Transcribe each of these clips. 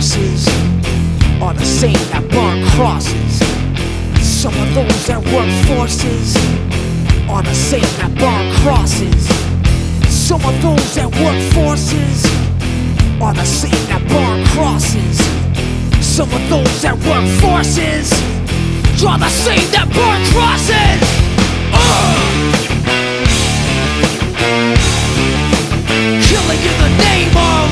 forces are the same that burn crosses. Some of those that work forces are the same that burn crosses. Some of those that work forces are the same that burn crosses. Some of those that work forces are the same that burn crosses. Killing in the name of,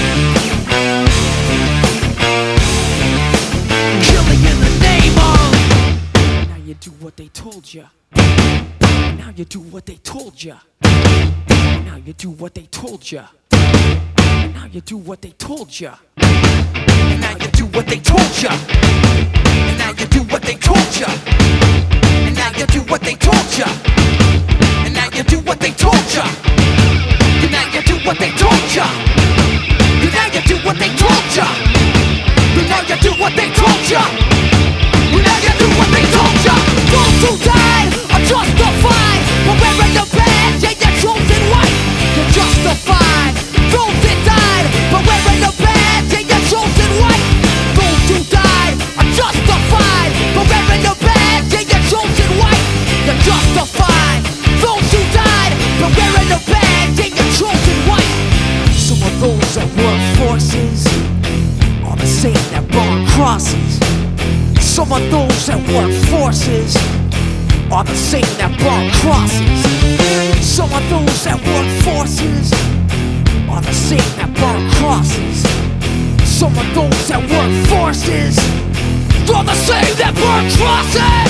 killing in the name of. Now you do what they told ya. Now you do what they told ya. Now you do what they told ya. Now you do what they told ya. Now you do what they told ya. Now you do what they told ya. And now you do what they told ya. And now you do what they told ya. And now you do what they told ya. And now you do what they told ya. And now you do what they told ya. And now you do what they told ya. Those who died are justified for wearing the badge and your chosen white. You're justified. Those that died for wearing the badge and your chosen white. Those who died are justified for wearing the badge and your chosen white. You're justified. Those who died for wearing the badge and your chosen white. Some of those that work forces are the same that burn crosses. Some of those that work forces are the same that burn crosses. Some of those that work forces are the same that burn crosses. Some of those that work forces are the same that burn crosses.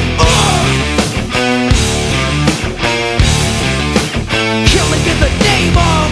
Killing in the name of,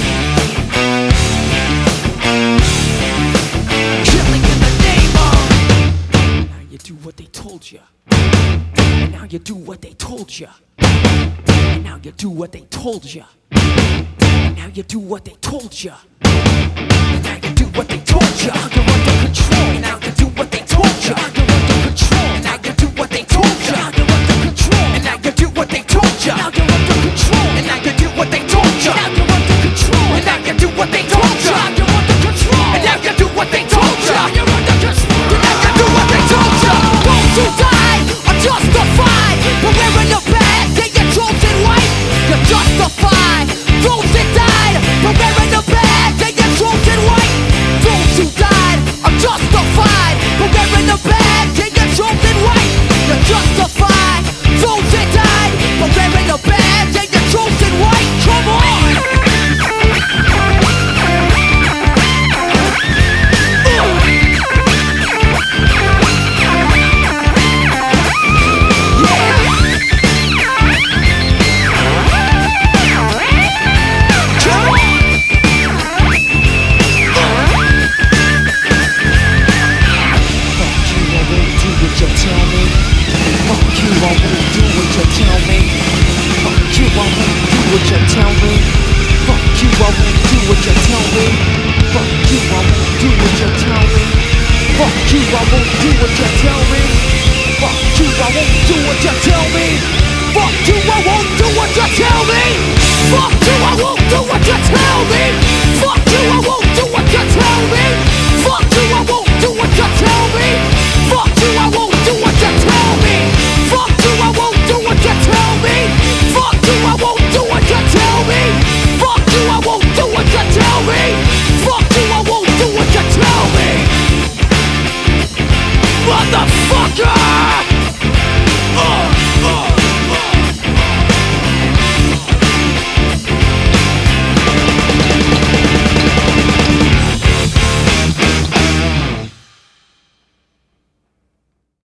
killing in the name of. Now you do what they told ya. And now you do what they told ya. And now you do what they told ya. And now you do what they told ya. And now you do what they told ya. You're under control. And now you do what they told ya. You're under control. And now you do what they told ya. You're under control. And now you do what they told ya. Now you're under control. And now you do what they told ya. Now you're under control. And now you do what they told ya. You're under control. And now you do what they told ya. You're under control. And now you do what they told ya. Those who died are justified for wearing the badge and your chosen white. You're justified. Those that died for wearing the badge and your chosen white. Those who died are justified for wearing the badge and your chosen white. You're justified. Those that died for wearing the badge and your chosen white. Come on! What you tell me? Fuck you, I won't do what you tell me. Fuck you, I won't do what you tell me. Fuck you, I won't do what you tell me.